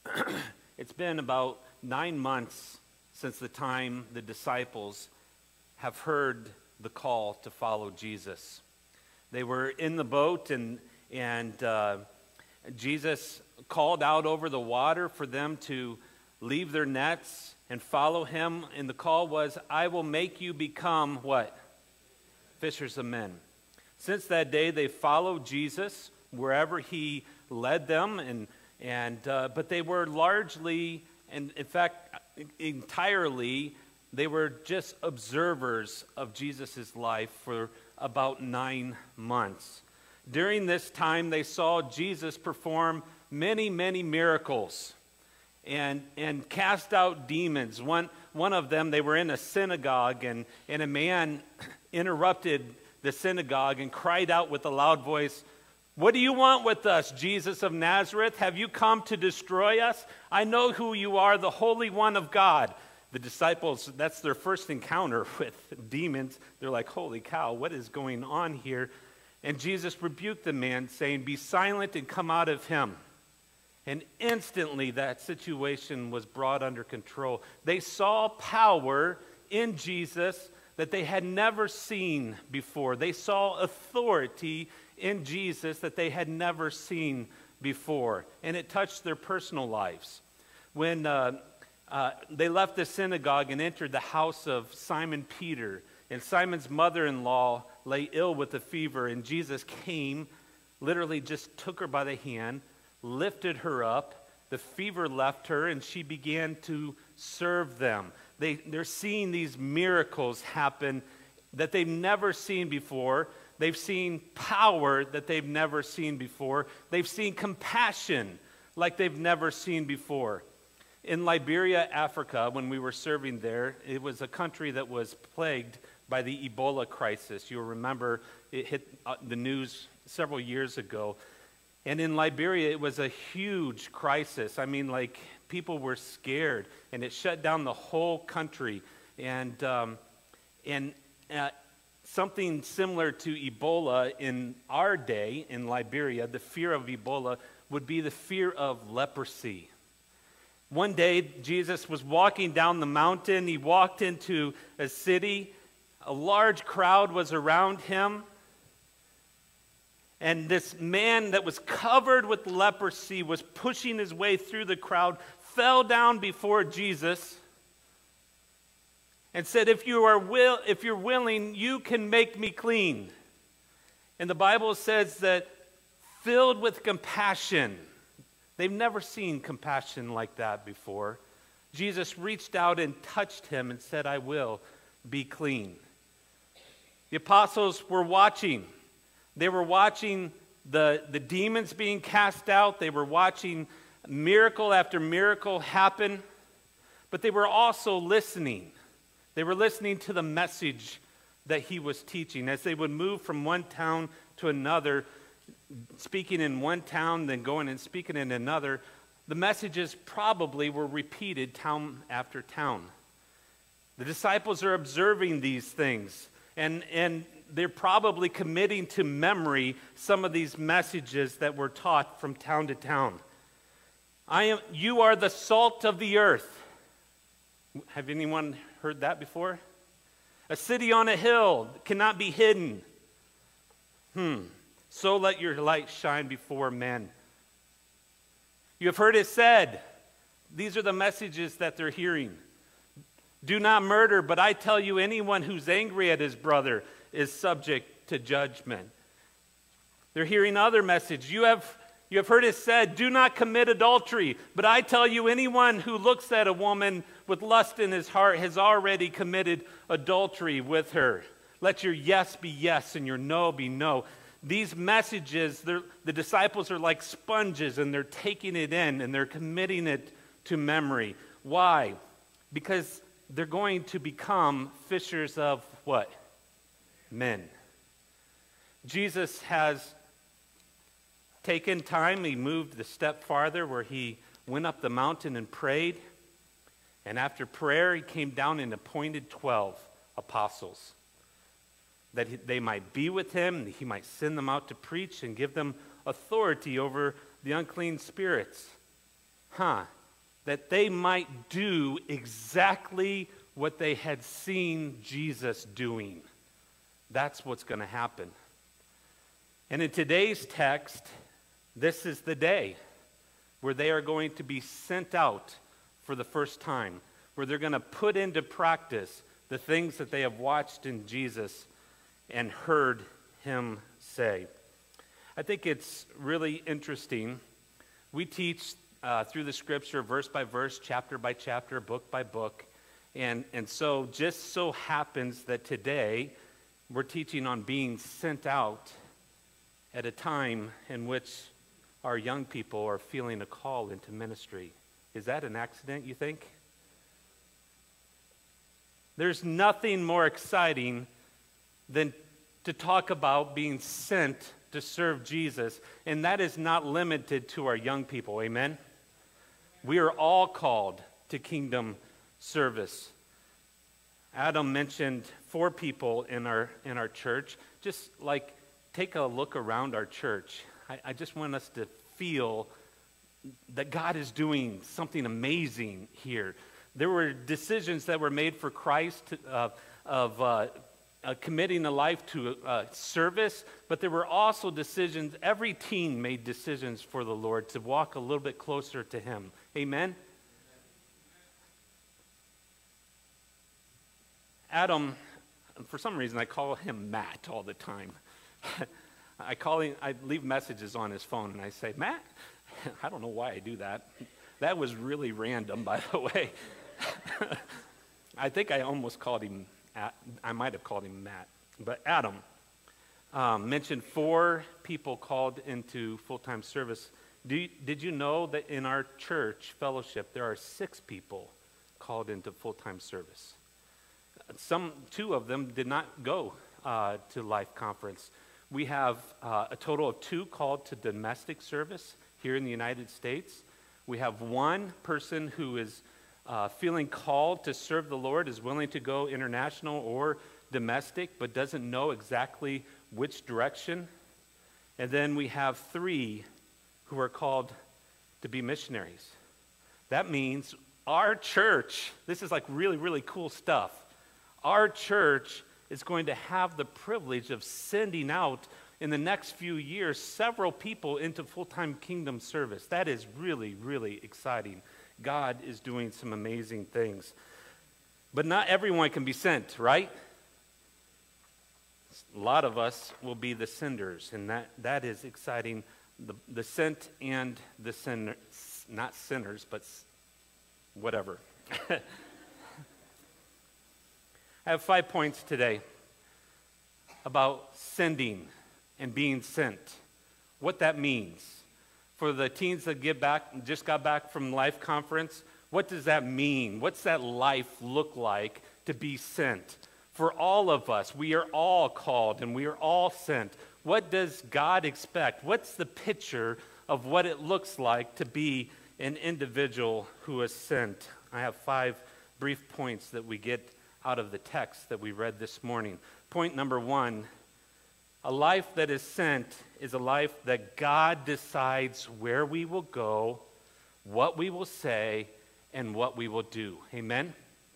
It's been about 9 months since the time the disciples have heard the call to follow Jesus. They were in the boat and Jesus called out over the water for them to leave their nets and follow him. And the call was, "I will make you become" what? Fishers of men. Since that day, they followed Jesus wherever he led them, but they were largely, and in fact, entirely, they were just observers of Jesus' life for about 9 months. During this time, they saw Jesus perform many, many miracles and cast out demons. One of them, they were in a synagogue, and a man interrupted the synagogue and cried out with a loud voice, "What do you want with us, Jesus of Nazareth? Have you come to destroy us? I know who you are, the Holy One of God." The disciples, that's their first encounter with demons. They're like, "Holy cow, what is going on here?" And Jesus rebuked the man, saying, "Be silent and come out of him." And instantly that situation was brought under control. They saw power in Jesus that they had never seen before. They saw authority in Jesus that they had never seen before. And it touched their personal lives. When they left the synagogue and entered the house of Simon Peter, and Simon's mother-in-law lay ill with a fever, and Jesus came, literally just took her by the hand, lifted her up, the fever left her, and she began to serve them. They're seeing these miracles happen that they've never seen before. They've seen power that they've never seen before. They've seen compassion like they've never seen before. In Liberia, Africa, when we were serving there, it was a country that was plagued by the Ebola crisis. You'll remember it hit the news several years ago. And in Liberia, it was a huge crisis. I mean, like, people were scared, and it shut down the whole country. And something similar to Ebola in our day in Liberia, the fear of Ebola would be the fear of leprosy. One day, Jesus was walking down the mountain. He walked into a city. A large crowd was around him. And this man that was covered with leprosy was pushing his way through the crowd, fell down before Jesus, and said, if you're willing, you can make me clean. And the Bible says that filled with compassion. They've never seen compassion like that before. Jesus reached out and touched him and said, "I will be clean." The apostles were watching. They were watching the demons being cast out. They were watching miracle after miracle happen. But they were also listening. They were listening to the message that he was teaching. As they would move from one town to another, speaking in one town, then going and speaking in another, the messages probably were repeated town after town. The disciples are observing these things, and they're probably committing to memory some of these messages that were taught from town to town. You are the salt of the earth. Have anyone heard that before? A city on a hill cannot be hidden. So let your light shine before men. You have heard it said. These are the messages that they're hearing. Do not murder, but I tell you, anyone who's angry at his brother is subject to judgment. They're hearing other messages. You have heard it said, do not commit adultery, but I tell you, anyone who looks at a woman with lust in his heart has already committed adultery with her. Let your yes be yes and your no be no. These messages, the disciples are like sponges, and they're taking it in and they're committing it to memory. Why? Because they're going to become fishers of what? Men. Jesus has taken time. He moved a step farther where he went up the mountain and prayed. And after prayer, he came down and appointed 12 apostles, that they might be with him, that he might send them out to preach and give them authority over the unclean spirits. that they might do exactly what they had seen Jesus doing. That's what's going to happen. And in today's text, this is the day where they are going to be sent out for the first time, where they're going to put into practice the things that they have watched in Jesus and heard him say. I think it's really interesting. We teach through the scripture, verse by verse, chapter by chapter, book by book. And so just so happens that today we're teaching on being sent out at a time in which our young people are feeling a call into ministry. Is that an accident, you think? There's nothing more exciting than to talk about being sent to serve Jesus, and that is not limited to our young people, amen? We are all called to kingdom service. Adam mentioned 4 people in our church. Just like take a look around our church. I just want us to feel that God is doing something amazing here. There were decisions that were made for Christ of committing a life to service, but there were also decisions, every teen made decisions for the Lord to walk a little bit closer to him. Amen? Adam, for some reason I call him Matt all the time. I leave messages on his phone and I say, Matt? I don't know why I do that. That was really random, by the way. I think I almost called him, I might have called him Matt. But Adam mentioned 4 people called into full-time service. Did you know that in our church fellowship there are 6 people called into full-time service? 2 of them did not go to Life Conference. We have a total of 2 called to domestic service here in the United States. We have 1 person who is feeling called to serve the Lord, is willing to go international or domestic, but doesn't know exactly which direction. And then we have 3 who are called to be missionaries. That means our church, this is like really, really cool stuff. Our church is going to have the privilege of sending out in the next few years several people into full-time kingdom service. That is really, really exciting. God is doing some amazing things. But not everyone can be sent, right? A lot of us will be the senders, and that is exciting. The sent and the sinner, not sinners, but whatever. I have 5 points today about sending and being sent. What that means. For the teens that just got back from Life Conference, what does that mean? What's that life look like to be sent? For all of us, we are all called and we are all sent. What does God expect? What's the picture of what it looks like to be an individual who is sent? I have 5 brief points that we get out of the text that we read this morning. Point number 1, a life that is sent is a life that God decides where we will go, what we will say, and what we will do. Amen?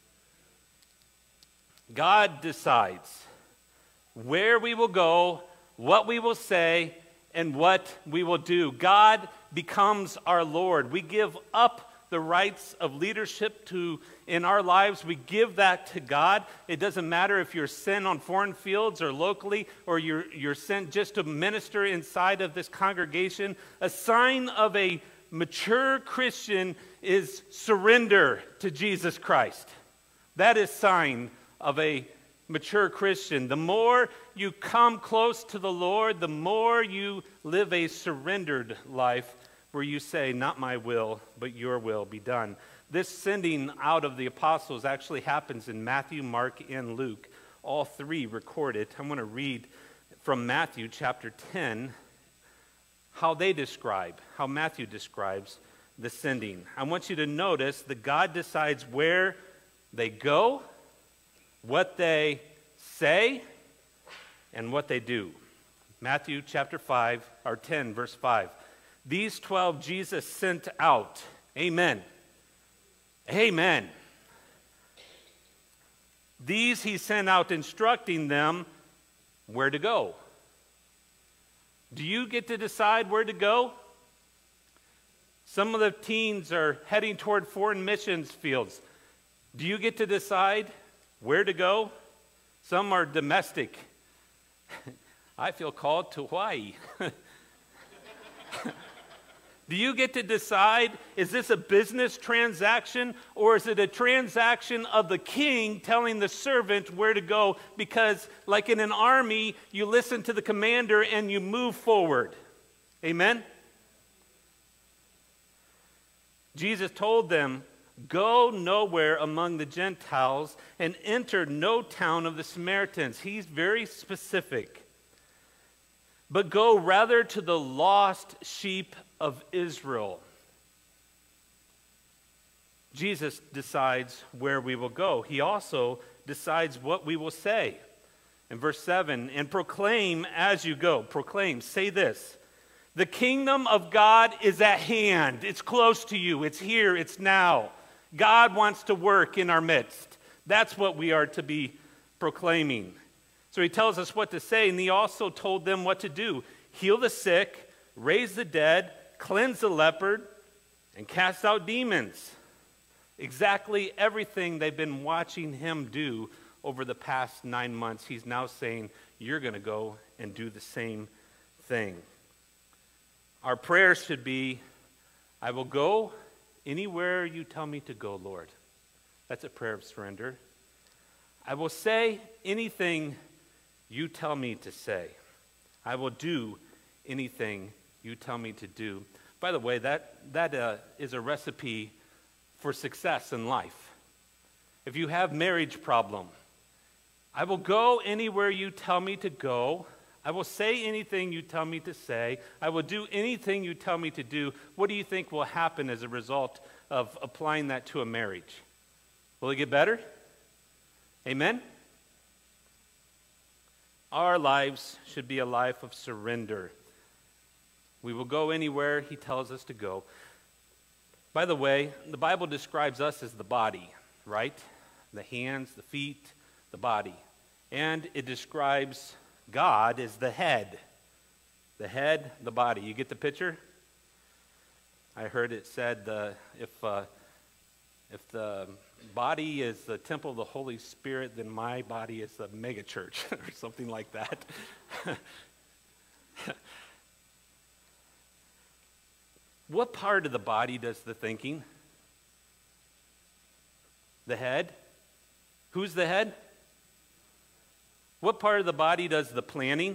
God decides where we will go, what we will say, and what we will do. God becomes our Lord. We give up the rights of leadership in our lives. We give that to God. It doesn't matter if you're sent on foreign fields or locally, or you're sent just to minister inside of this congregation. A sign of a mature Christian is surrender to Jesus Christ. That is sign of a mature Christian. The more you come close to the Lord, the more you live a surrendered life where you say, not my will, but your will be done. This sending out of the apostles actually happens in Matthew, Mark, and Luke. All 3 recorded. I'm going to read from Matthew chapter 10 how Matthew describes the sending. I want you to notice that God decides where they go, what they say, and what they do. Matthew chapter 10, verse 5. These 12 Jesus sent out. Amen. Amen. These he sent out, instructing them where to go. Do you get to decide where to go? Some of the teens are heading toward foreign missions fields. Do you get to decide where to go? Some are domestic. I feel called to Hawaii. Do you get to decide, is this a business transaction or is it a transaction of the king telling the servant where to go? Because like in an army, you listen to the commander and you move forward. Amen? Jesus told them, go nowhere among the Gentiles and enter no town of the Samaritans. He's very specific. But go rather to the lost sheep of Israel. Jesus decides where we will go. He also decides what we will say. In verse 7, and proclaim as you go. Proclaim, say this. The kingdom of God is at hand. It's close to you. It's here. It's now. God wants to work in our midst. That's what we are to be proclaiming. So he tells us what to say, and he also told them what to do. Heal the sick, raise the dead, cleanse the leopard, and cast out demons. Exactly everything they've been watching him do over the past 9 months. He's now saying, you're going to go and do the same thing. Our prayer should be, I will go anywhere you tell me to go, Lord. That's a prayer of surrender. I will say anything you tell me to say. I will do anything you tell me to do. By the way, that is a recipe for success in life. If you have marriage problem, I will go anywhere you tell me to go. I will say anything you tell me to say. I will do anything you tell me to do. What do you think will happen as a result of applying that to a marriage? Will it get better? Amen? Our lives should be a life of surrender. We will go anywhere he tells us to go. By the way, the Bible describes us as the body, right? The hands, the feet, the body. And it describes God as the head. The head, the body. You get the picture? I heard it said if the body is the temple of the Holy Spirit, then my body is the mega church or something like that. What part of the body does the thinking? The head? Who's the head? What part of the body does the planning?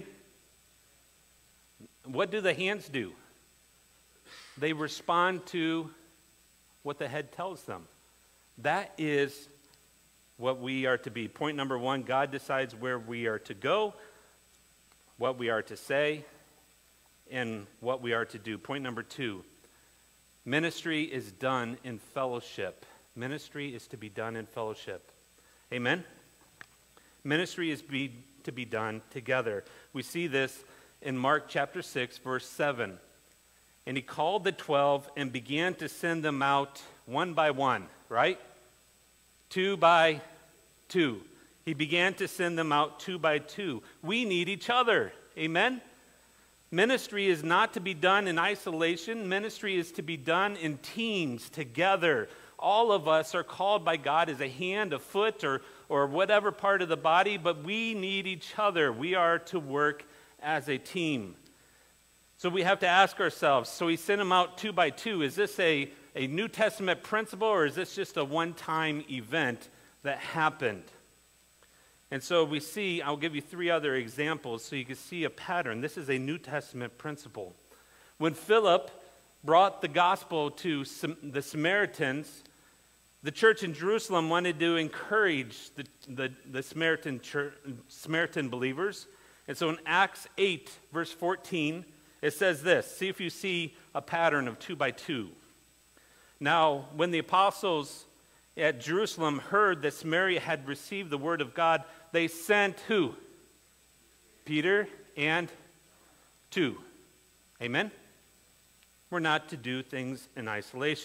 What do the hands do? They respond to what the head tells them. That is what we are to be. Point number 1, God decides where we are to go, what we are to say, and what we are to do. Point number 2, ministry is done in fellowship. Ministry is to be done in fellowship. Amen? Ministry is to be done together. We see this in Mark chapter 6, verse 7. And he called the 12 and began to send them out one by one, right? 2 by 2. He began to send them out 2 by 2. We need each other. Amen? Ministry is not to be done in isolation. Ministry is to be done in teams, together. All of us are called by God as a hand, a foot, or whatever part of the body, but we need each other. We are to work as a team. So we have to ask ourselves, so he sent them out 2 by 2. Is this a New Testament principle, or is this just a one-time event that happened? And so we see, I'll give you 3 other examples so you can see a pattern. This is a New Testament principle. When Philip brought the gospel to the Samaritans, the church in Jerusalem wanted to encourage the Samaritan believers. And so in Acts 8, verse 14, it says this. See if you see a pattern of 2 by 2. Now, when the apostles at Jerusalem heard that Samaria had received the word of God, they sent who? Peter and 2. Amen? We're not to do things in isolation.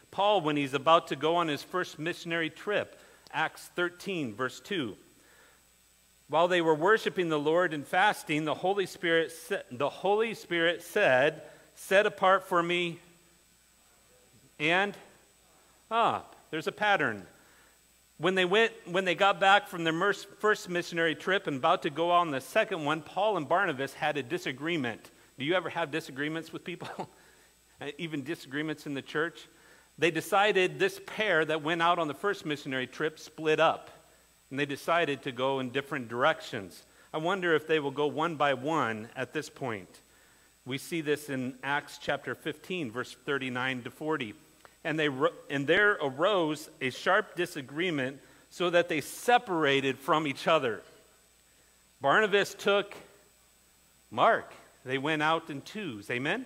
Paul, when he's about to go on his first missionary trip, Acts 13, verse 2. While they were worshiping the Lord and fasting, the Holy Spirit said, "Set apart for me," and there's a pattern. When they got back from their first missionary trip and about to go on the second one, Paul and Barnabas had a disagreement. Do you ever have disagreements with people? Even disagreements in the church? They decided, this pair that went out on the first missionary trip split up, and they decided to go in different directions. I wonder if they will go one by one at this point. We see this in Acts chapter 15, verse 39 to 40. And there arose a sharp disagreement, so that they separated from each other. Barnabas took Mark. They went out in twos, amen?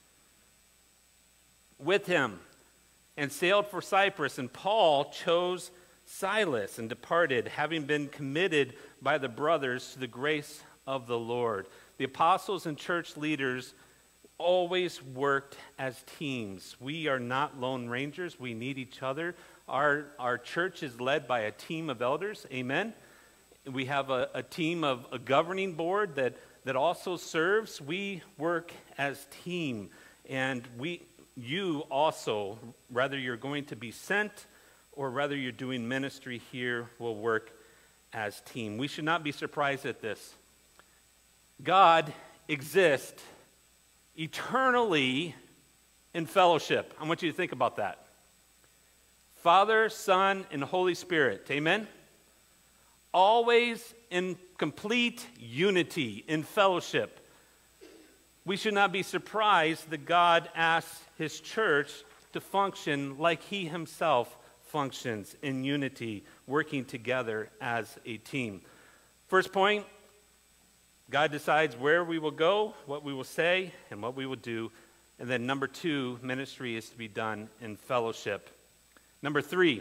With him, and sailed for Cyprus. And Paul chose Silas and departed, having been committed by the brothers to the grace of the Lord. The apostles and church leaders always worked as teams. We are not lone rangers. We need each other. Our church is led by a team of elders. Amen. We have a team of a governing board that also serves. We work as team. And you also, whether you're going to be sent or whether you're doing ministry here, will work as team. We should not be surprised at this. God exists eternally in fellowship. I want you to think about that. Father, Son, and Holy Spirit. Amen? Always in complete unity, in fellowship. We should not be surprised that God asks his church to function like he himself functions, in unity, working together as a team. First point, God decides where we will go, what we will say, and what we will do. And then number 2, ministry is to be done in fellowship. Number 3,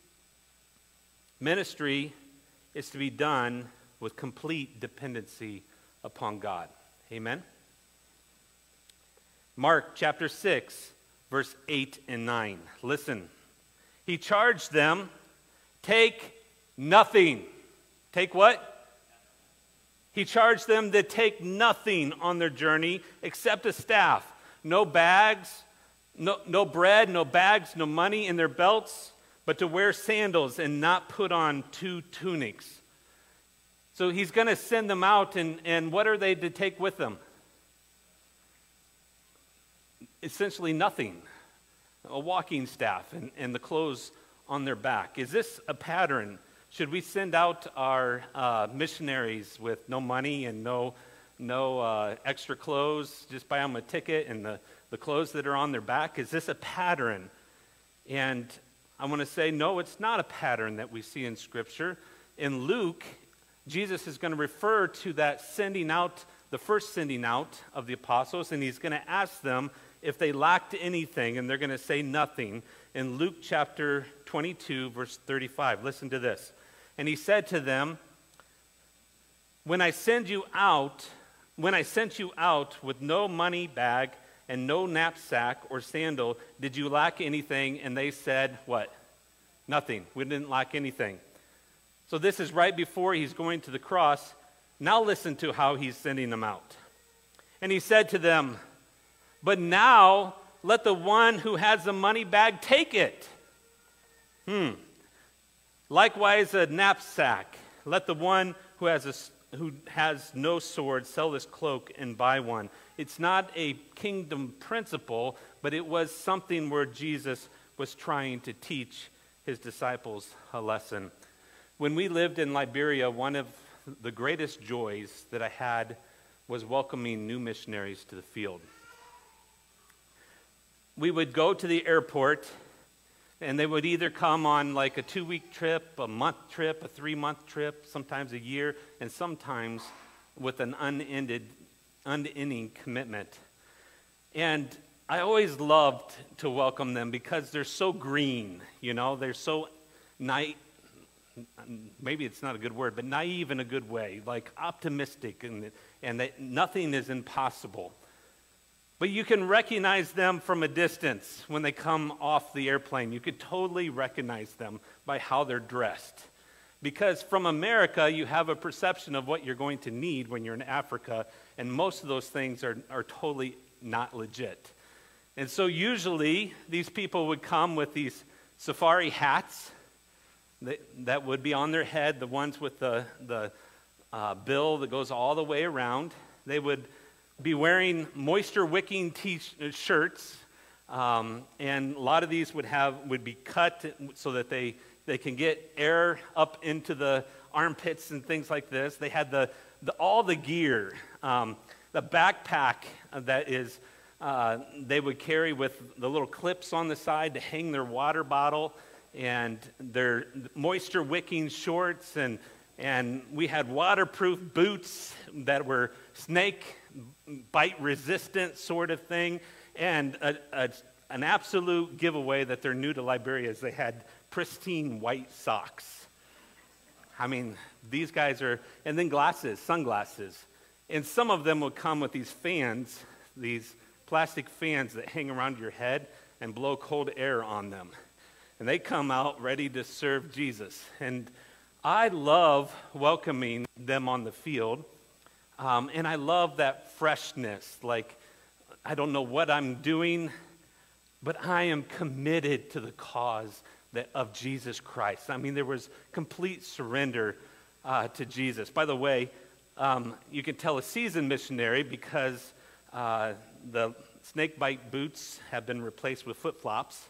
ministry is to be done with complete dependency upon God. Amen? Mark chapter 6, verse 8 and 9. Listen. He charged them, take nothing. Take what? He charged them to take nothing on their journey except a staff. No bags, no bread, no bags, no money in their belts, but to wear sandals and not put on 2 tunics. So he's going to send them out, and what are they to take with them? Essentially nothing. A walking staff and the clothes on their back. Is this a pattern? Should we send out our missionaries with no money and no extra clothes? Just buy them a ticket and the clothes that are on their back? Is this a pattern? And I want to say, no, it's not a pattern that we see in Scripture. In Luke, Jesus is going to refer to that sending out, the first sending out of the apostles, and he's going to ask them if they lacked anything, and they're going to say nothing. In Luke chapter 22, verse 35, listen to this. And he said to them, when I sent you out with no money bag and no knapsack or sandal, did you lack anything? And they said, what? Nothing. We didn't lack anything. So this is right before he's going to the cross. Now listen to how he's sending them out. And he said to them, but now let the one who has the money bag take it. Likewise a knapsack. Let the one who has no sword sell his cloak and buy one. It's not a kingdom principle, but it was something where Jesus was trying to teach his disciples a lesson. When we lived in Liberia, one of the greatest joys that I had was welcoming new missionaries to the field. We would go to the airport, and they would either come on like a 2-week trip, a month trip, a 3-month trip, sometimes a year, and sometimes with an unending commitment. And I always loved to welcome them because they're so green, they're so maybe it's not a good word, but naive in a good way, like optimistic, and that nothing is impossible. But you can recognize them from a distance when they come off the airplane. You could totally recognize them by how they're dressed. Because from America, you have a perception of what you're going to need when you're in Africa, and most of those things are totally not legit. And so usually, these people would come with these safari hats that would be on their head, the ones with the bill that goes all the way around. They would be wearing moisture-wicking T-shirts, and a lot of these would be cut so that they can get air up into the armpits and things like this. They had all the gear, the backpack that is they would carry with the little clips on the side to hang their water bottle, and their moisture-wicking shorts, and we had waterproof boots that were snake bite resistant sort of thing, and an absolute giveaway that they're new to Liberia is they had pristine white socks. I mean, these guys and then sunglasses. And some of them would come with these fans, these plastic fans that hang around your head and blow cold air on them. And they come out ready to serve Jesus. And I love welcoming them on the field. And I love that freshness. Like, I don't know what I'm doing, but I am committed to the cause of Jesus Christ. I mean, there was complete surrender to Jesus. By the way, you can tell a seasoned missionary because the snake bite boots have been replaced with flip-flops.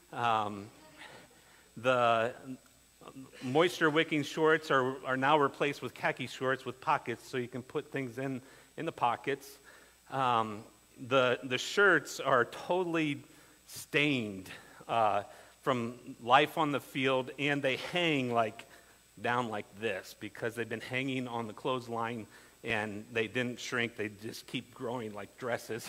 The moisture-wicking shorts are now replaced with khaki shorts with pockets, so you can put things in the pockets. The shirts are totally stained from life on the field, and they hang down like this because they've been hanging on the clothesline, and they didn't shrink. They just keep growing like dresses.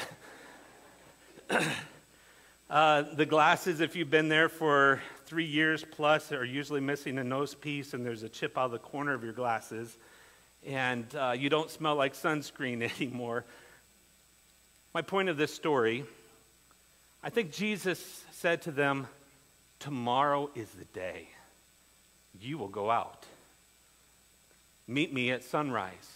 The glasses, if you've been there for 3 years plus, are usually missing a nose piece, and there's a chip out of the corner of your glasses, and you don't smell like sunscreen anymore. My point of this story, I think Jesus said to them, tomorrow is the day. You will go out. Meet me at sunrise.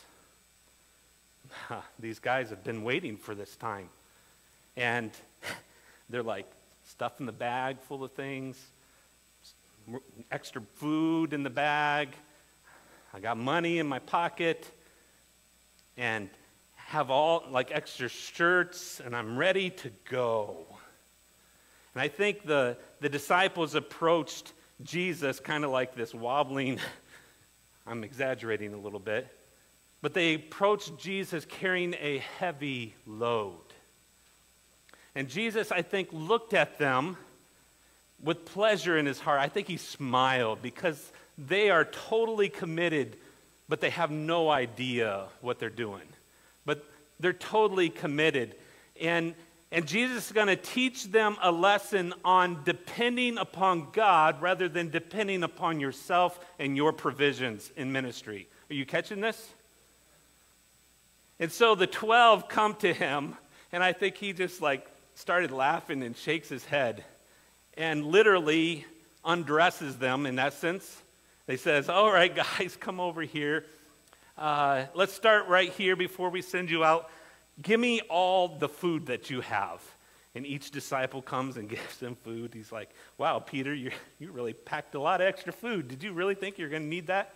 These guys have been waiting for this time. And they're like, stuff in the bag full of things, extra food in the bag. I got money in my pocket, and have all extra shirts, and I'm ready to go. And I think the disciples approached Jesus kind of like this wobbling, I'm exaggerating a little bit, but they approached Jesus carrying a heavy load. And Jesus, I think, looked at them with pleasure in his heart. I think he smiled because they are totally committed, but they have no idea what they're doing. But they're totally committed. And Jesus is going to teach them a lesson on depending upon God rather than depending upon yourself and your provisions in ministry. Are you catching this? And so the 12 come to him, and I think he just started laughing and shakes his head and literally undresses them in essence. He says, all right, guys, come over here. Let's start right here before we send you out. Give me all the food that you have. And each disciple comes and gives them food. He's like, wow, Peter, you really packed a lot of extra food. Did you really think you're going to need that?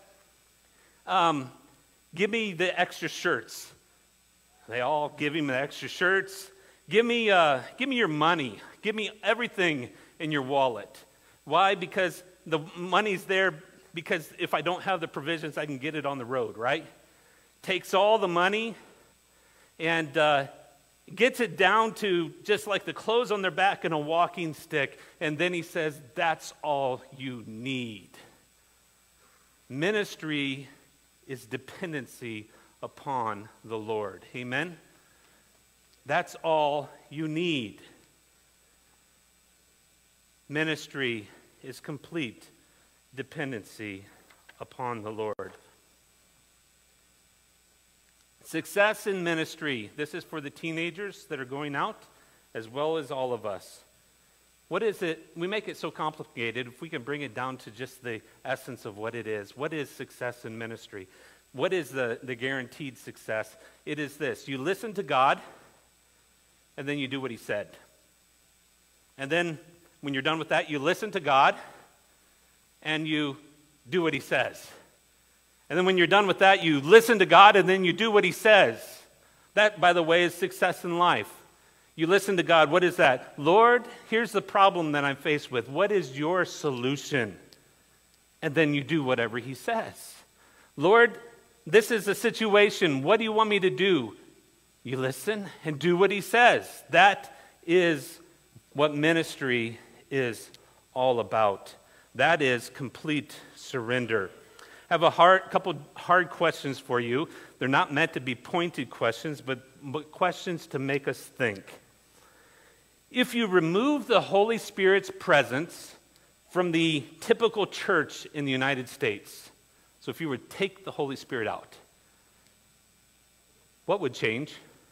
Give me the extra shirts. They all give him the extra shirts. Give me your money. Give me everything in your wallet. Why? Because the money's there, because if I don't have the provisions, I can get it on the road, right? Takes all the money and gets it down to just like the clothes on their back and a walking stick, and then he says, that's all you need. Ministry is dependency upon the Lord. Amen? That's all you need. Ministry is complete dependency upon the Lord. Success in ministry. This is for the teenagers that are going out, as well as all of us. What is it? We make it so complicated. If we can bring it down to just the essence of what it is. What is success in ministry? What is the guaranteed success? It is this. You listen to God, and then you do what he said. And then when you're done with that, you listen to God, and you do what he says. And then when you're done with that, you listen to God, and then you do what he says. That, by the way, is success in life. You listen to God. What is that? Lord, here's the problem that I'm faced with. What is your solution? And then you do whatever he says. Lord, this is the situation. What do you want me to do? You listen and do what he says. That is what ministry is all about. That is complete surrender. I have a couple hard questions for you. They're not meant to be pointed questions, but questions to make us think. If you remove the Holy Spirit's presence from the typical church in the United States, so if you would take the Holy Spirit out, what would change?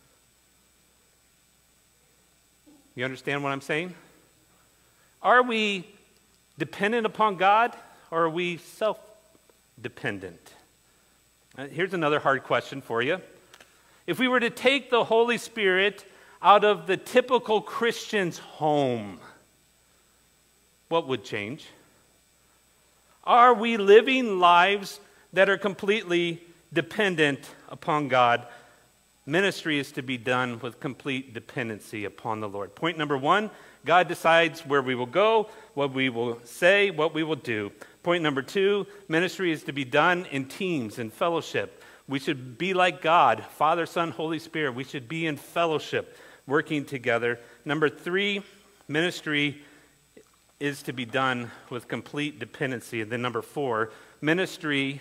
You understand what I'm saying? Are we dependent upon God, or are we self-dependent? Here's another hard question for you. If we were to take the Holy Spirit out of the typical Christian's home, what would change? Are we living lives that are completely dependent upon God? Ministry is to be done with complete dependency upon the Lord. Point number one, God decides where we will go, what we will say, what we will do. Point number two, ministry is to be done in teams, in fellowship. We should be like God, Father, Son, Holy Spirit. We should be in fellowship, working together. Number three, ministry is to be done with complete dependency. And then number four, ministry,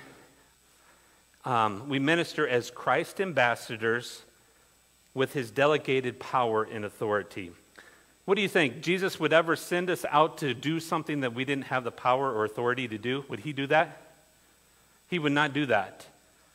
we minister as Christ ambassadors with his delegated power and authority. What do you think? Jesus would ever send us out to do something that we didn't have the power or authority to do? Would he do that? He would not do that.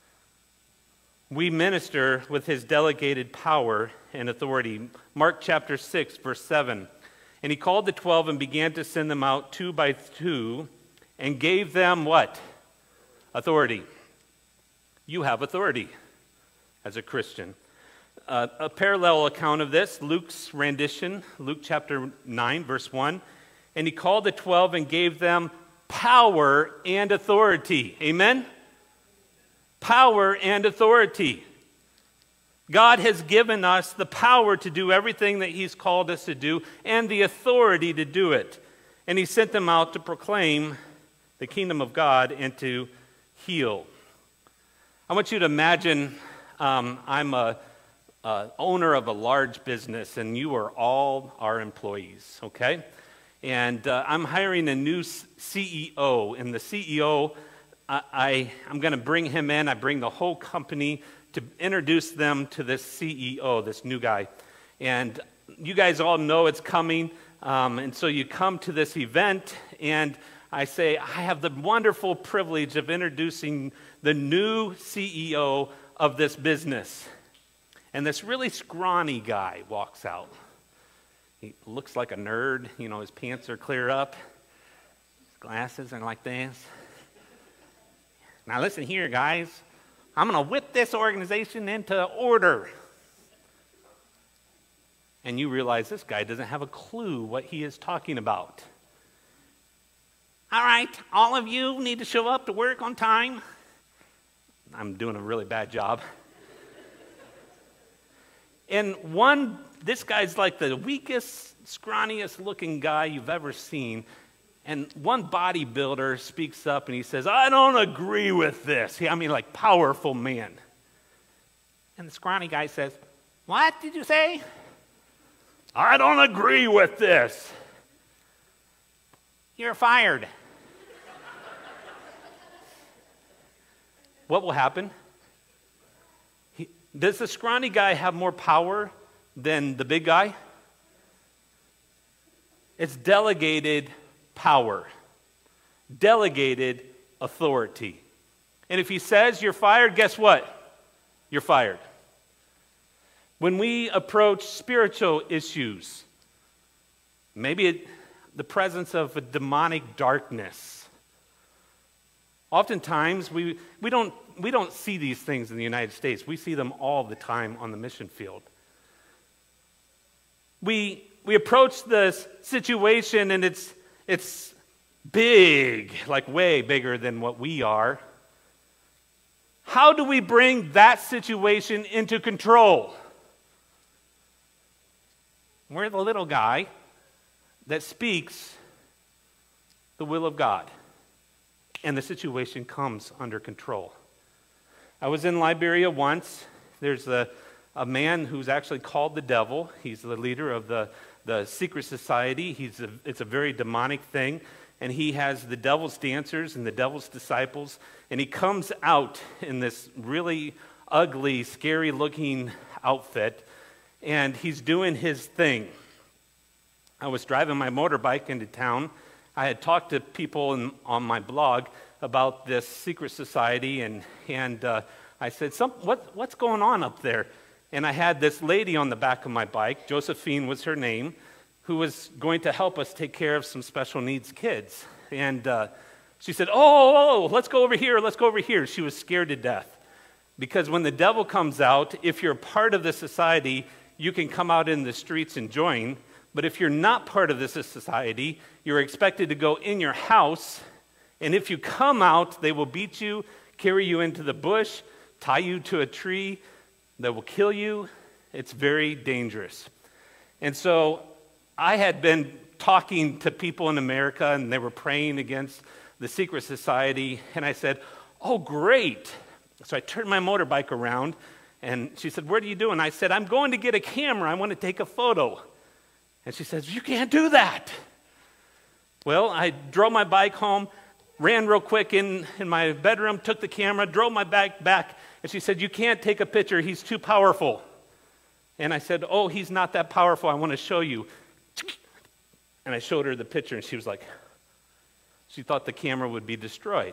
We minister with his delegated power and authority. Mark chapter 6, verse 7. And he called the 12 and began to send them out 2 by 2 and gave them what? Authority. You have authority as a Christian. A parallel account of this, Luke's rendition, Luke chapter 9, verse 1. And he called the 12 and gave them power and authority. Amen? Power and authority. God has given us the power to do everything that he's called us to do and the authority to do it. And he sent them out to proclaim the kingdom of God and to heal. I want you to imagine I'm a owner of a large business, and you are all our employees, okay? And I'm hiring a new CEO, and the CEO, I'm going to bring him in. I bring the whole company to introduce them to this CEO, this new guy. And you guys all know it's coming, and so you come to this event, and I say, I have the wonderful privilege of introducing the new CEO of this business. And this really scrawny guy walks out. He looks like a nerd. You know, his pants are clear up. His glasses are like this. Now listen here, guys. I'm going to whip this organization into order. And you realize this guy doesn't have a clue what he is talking about. All right, all of you need to show up to work on time. I'm doing a really bad job. And this guy's like the weakest, scrawniest looking guy you've ever seen. And one bodybuilder speaks up and he says, I don't agree with this. I mean, like, powerful man. And the scrawny guy says, what did you say? I don't agree with this. You're fired. What will happen? Does the scrawny guy have more power than the big guy? It's delegated power, delegated authority. And if he says you're fired, guess what? You're fired. When we approach spiritual issues, maybe the presence of a demonic darkness. Oftentimes, we don't see these things in the United States. We see them all the time on the mission field. We approach this situation and it's big, like way bigger than what we are. How do we bring that situation into control? We're the little guy that speaks the will of God, and the situation comes under control. I was in Liberia once. There's a man who's actually called the devil. He's the leader of the secret society. It's a very demonic thing, and he has the devil's dancers and the devil's disciples, and he comes out in this really ugly, scary-looking outfit, and he's doing his thing. I was driving my motorbike into town. I had talked to people on my blog about this secret society, and I said, what's going on up there? And I had this lady on the back of my bike, Josephine was her name, who was going to help us take care of some special needs kids. And she said, let's go over here, let's go over here. She was scared to death. Because when the devil comes out, if you're part of the society, you can come out in the streets and join. But if you're not part of this society, you're expected to go in your house. And if you come out, they will beat you, carry you into the bush, tie you to a tree that will kill you. It's very dangerous. And so I had been talking to people in America, and they were praying against the secret society. And I said, oh, great. So I turned my motorbike around, and she said, what are you doing? I said, I'm going to get a camera. I want to take a photo. And she says, you can't do that. Well, I drove my bike home, ran real quick in my bedroom, took the camera, drove my bike back, and she said, you can't take a picture. He's too powerful. And I said, oh, he's not that powerful. I want to show you. And I showed her the picture, and she was like, she thought the camera would be destroyed.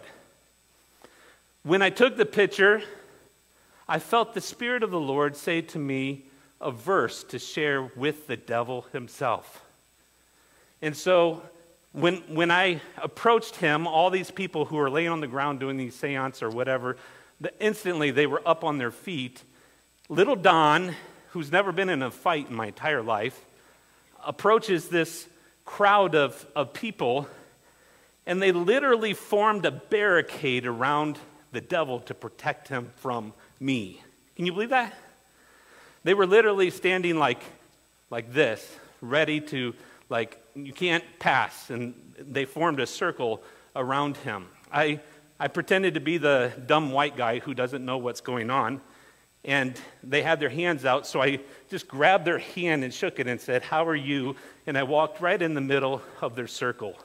When I took the picture, I felt the Spirit of the Lord say to me a verse to share with the devil himself. And so when I approached him, all these people who were laying on the ground doing these seance or whatever, instantly they were up on their feet. Little Don, who's never been in a fight in my entire life, approaches this crowd of people, and they literally formed a barricade around the devil to protect him from me. Can you believe that? They were literally standing like this, ready to, you can't pass, and they formed a circle around him. I pretended to be the dumb white guy who doesn't know what's going on, and they had their hands out, so I just grabbed their hand and shook it and said, how are you? And I walked right in the middle of their circle.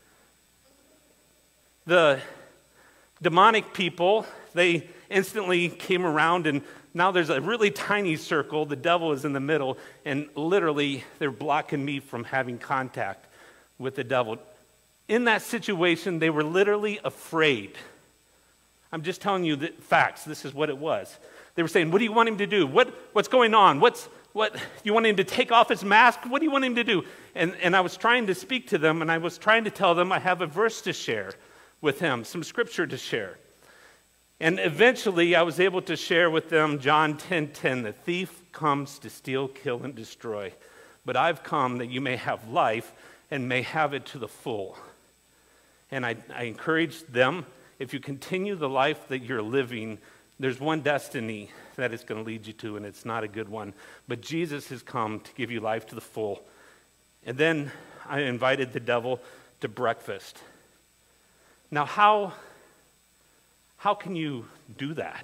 The demonic people, they instantly came around, and now there's a really tiny circle. The devil is in the middle, and literally they're blocking me from having contact with the devil. In that situation, they were literally afraid. I'm just telling you the facts. This is what it was. They were saying, what do you want him to do? What's going on? What you want him to take off his mask? What do you want him to do? And I was trying to speak to them, and I was trying to tell them I have a verse to share with him, some scripture to share. And eventually I was able to share with them John 10:10, the thief comes to steal, kill, and destroy. But I've come that you may have life and may have it to the full. And I encourage them, if you continue the life that you're living, there's one destiny that it's going to lead you to, and it's not a good one. But Jesus has come to give you life to the full. And then I invited the devil to breakfast. Now, how can you do that?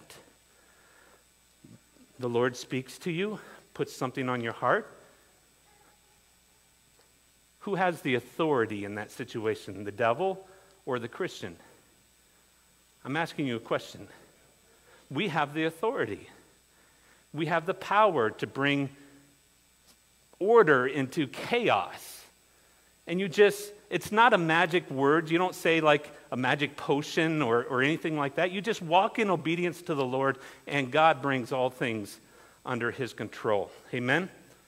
The Lord speaks to you, puts something on your heart. Who has the authority in that situation, the devil or the Christian? I'm asking you a question. We have the authority. We have the power to bring order into chaos. And it's not a magic word. You don't say like a magic potion or anything like that. You just walk in obedience to the Lord, and God brings all things under his control. Amen?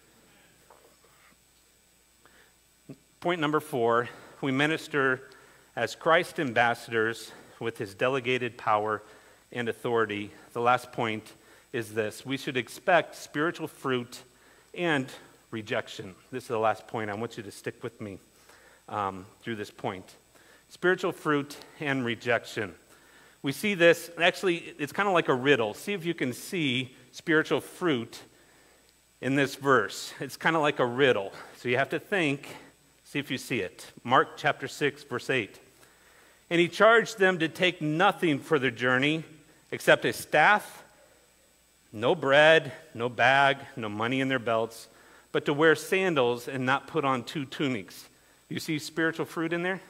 Point number 4, we minister as Christ ambassadors with his delegated power and authority. The last point is this: we should expect spiritual fruit and rejection. This is the last point. I want you to stick with me through this point. Spiritual fruit and rejection. We see this, actually, it's kind of like a riddle. See if you can see spiritual fruit in this verse. It's kind of like a riddle. So you have to think, see if you see it. Mark chapter 6, verse 8. And he charged them to take nothing for their journey except a staff, no bread, no bag, no money in their belts, but to wear sandals and not put on 2 tunics. You see spiritual fruit in there?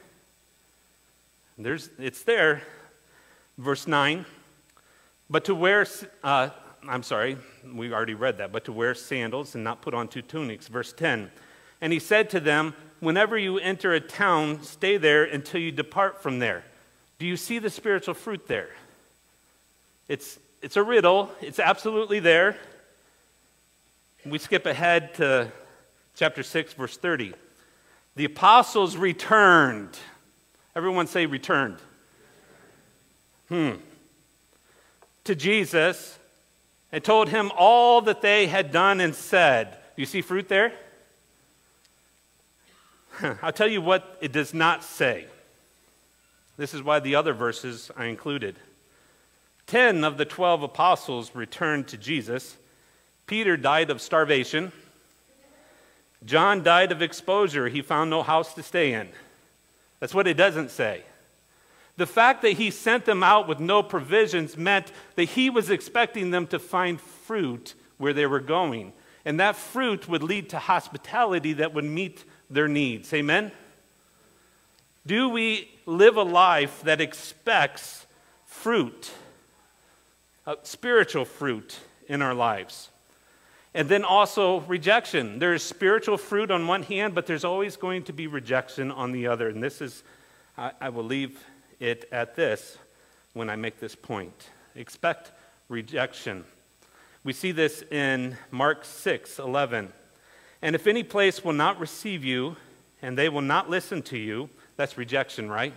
It's there. Verse 9. But to wear, we already read that, but to wear sandals and not put on 2 tunics. Verse 10. And he said to them, whenever you enter a town, stay there until you depart from there. Do you see the spiritual fruit there? It's a riddle. It's absolutely there. We skip ahead to chapter 6, verse 30. The apostles returned. Everyone say returned. To Jesus and told him all that they had done and said. Do you see fruit there? I'll tell you what it does not say. This is why the other verses I included. 10 of the 12 apostles returned to Jesus. Peter died of starvation. John died of exposure. He found no house to stay in. That's what it doesn't say. The fact that he sent them out with no provisions meant that he was expecting them to find fruit where they were going. And that fruit would lead to hospitality that would meet their needs. Amen? Do we live a life that expects fruit, spiritual fruit in our lives? And then also rejection. There's spiritual fruit on one hand, but there's always going to be rejection on the other. And this is, I will leave it at this when I make this point. Expect rejection. We see this in Mark 6:11. And if any place will not receive you, and they will not listen to you, that's rejection, right?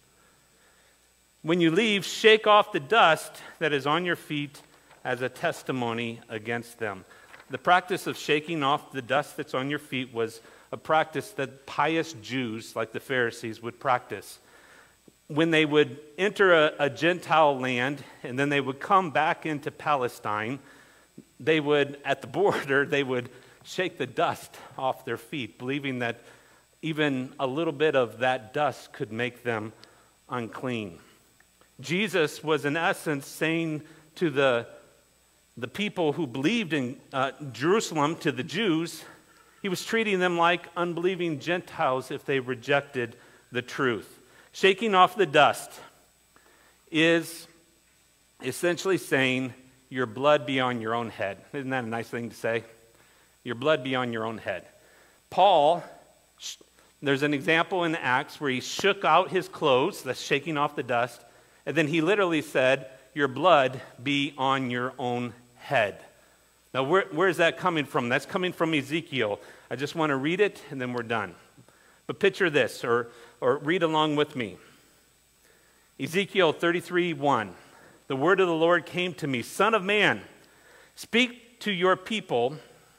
When you leave, shake off the dust that is on your feet as a testimony against them. The practice of shaking off the dust that's on your feet was a practice that pious Jews, like the Pharisees, would practice. When they would enter a Gentile land and then they would come back into Palestine, they would, at the border, they would shake the dust off their feet, believing that even a little bit of that dust could make them unclean. Jesus was in essence saying to the people who believed in Jerusalem, to the Jews, he was treating them like unbelieving Gentiles if they rejected the truth. Shaking off the dust is essentially saying, your blood be on your own head. Isn't that a nice thing to say? Your blood be on your own head. Paul, there's an example in Acts where he shook out his clothes, that's shaking off the dust, and then he literally said, your blood be on your own head. Now, where is that coming from? That's coming from Ezekiel. I just want to read it, and then we're done. But picture this, or read along with me. Ezekiel 33:1. The word of the Lord came to me, Son of man, speak to your people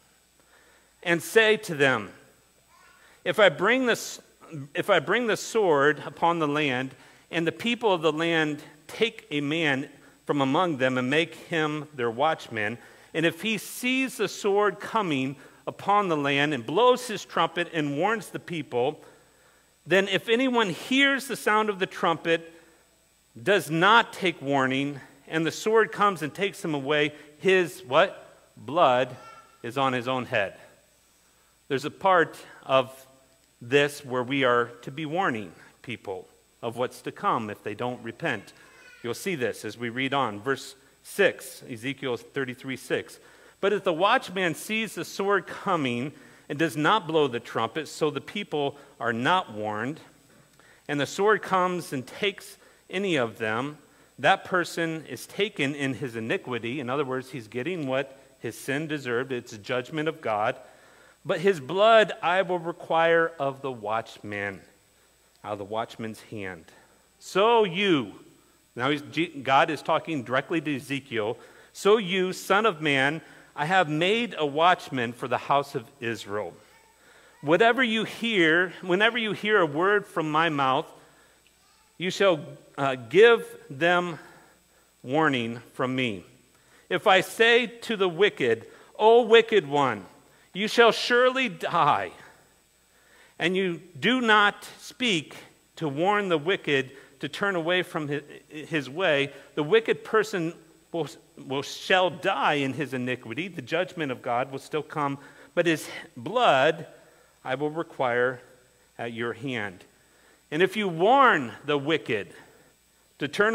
and say to them, if I bring the sword upon the land, and the people of the land take a man from among them and make him their watchman, and if he sees the sword coming upon the land and blows his trumpet and warns the people, then if anyone hears the sound of the trumpet, does not take warning, and the sword comes and takes him away, his what? Blood is on his own head. There's a part of this where we are to be warning people of what's to come if they don't repent. You'll see this as we read on. Verse 6, Ezekiel 33:6. But if the watchman sees the sword coming and does not blow the trumpet, so the people are not warned, and the sword comes and takes any of them, that person is taken in his iniquity. In other words, he's getting what his sin deserved. It's a judgment of God. But his blood I will require of the watchman, out of the watchman's hand. So you, now God is talking directly to Ezekiel, so you, son of man, I have made a watchman for the house of Israel. Whenever you hear a word from my mouth, you shall give them warning from me. If I say to the wicked, O wicked one, you shall surely die, and you do not speak to warn the wicked to turn away from his way, the wicked person shall die in his iniquity. The judgment of God will still come, but his blood I will require at your hand. And if you warn the wicked to turn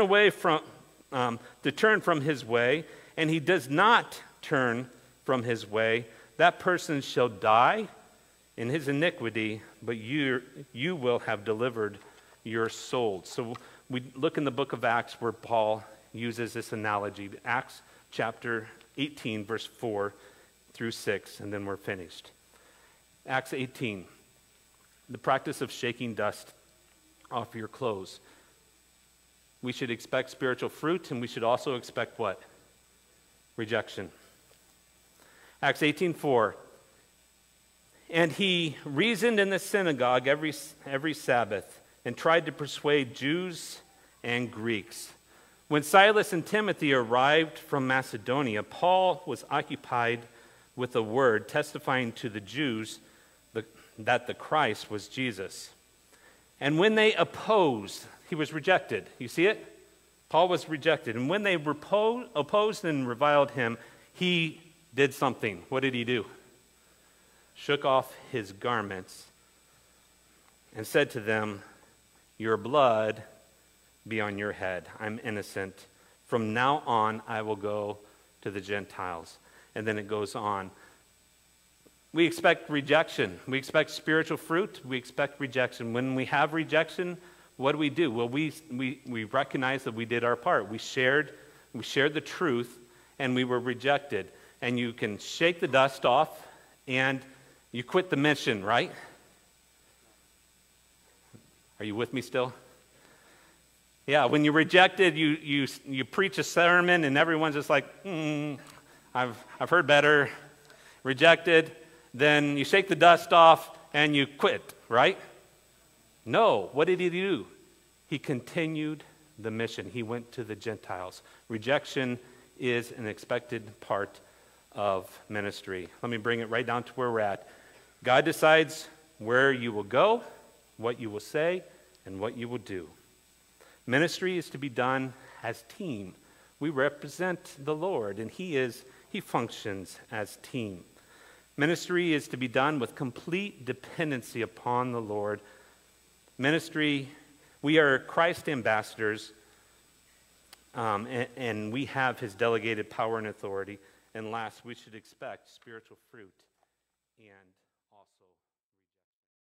from his way, and he does not turn from his way, that person shall die in his iniquity, but you will have delivered your soul. So we look in the book of Acts where Paul uses this analogy. Acts chapter 18, verse 4 through 6, and then we're finished. Acts 18, the practice of shaking dust off your clothes. We should expect spiritual fruit, and we should also expect what? Rejection. Acts 18:4. And he reasoned in the synagogue every Sabbath and tried to persuade Jews and Greeks. When Silas and Timothy arrived from Macedonia, Paul was occupied with the word, testifying to the Jews that the Christ was Jesus. And when they opposed, he was rejected. You see it? Paul was rejected. And when they opposed and reviled him, he did something. What did he do? Shook off his garments and said to them, your blood be on your head. I'm innocent. From now on, I will go to the Gentiles. And then it goes on. We expect rejection. We expect spiritual fruit. We expect rejection. When we have rejection, what do? Well, we recognize that we did our part. We shared the truth, and we were rejected. And you can shake the dust off, and you quit the mission, right? Are you with me still? Yeah, when you're rejected, you preach a sermon, and everyone's just like, I've heard better. Rejected. Then you shake the dust off and you quit, right? No. What did he do? He continued the mission. He went to the Gentiles. Rejection is an expected part of ministry. Let me bring it right down to where we're at. God decides where you will go, what you will say, and what you will do. Ministry is to be done as team. We represent the Lord, and He functions as team. Ministry is to be done with complete dependency upon the Lord. Ministry, we are Christ ambassadors, and we have His delegated power and authority. And last, we should expect spiritual fruit and